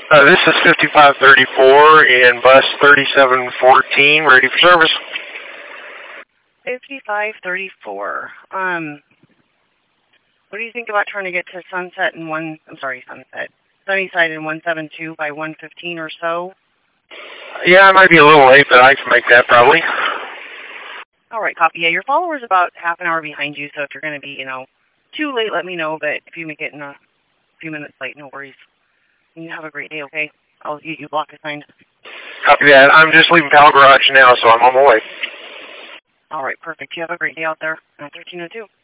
This is 5534 in bus 3714, ready for service. 5534. What do you think about trying to get to Sunnyside in 172 by 1:15 or so? Yeah, I might be a little late, but I can make that probably. All right, copy. Yeah, your follower's about half an hour behind you, so if you're going to be, too late, let me know. But if you make it in a few minutes late, no worries. And you have a great day, okay? I'll get you block assigned. Copy that. I'm just leaving Pal Garage now, so I'm on my way. All right, perfect. You have a great day out there. 1302.